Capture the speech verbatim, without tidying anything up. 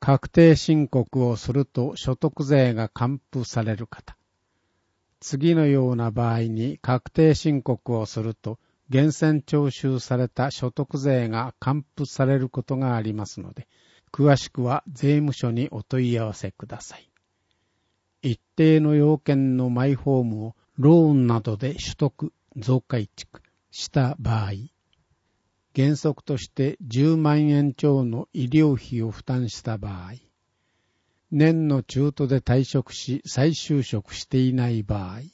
確定申告をすると所得税が還付される方。次のような場合に確定申告をすると、源泉徴収された所得税が還付されることがありますので、詳しくは税務署にお問い合わせください。一定の要件のマイホームをローンなどで取得、増改築した場合、原則としてじゅうまんえん超の医療費を負担した場合、年の中途で退職し再就職していない場合、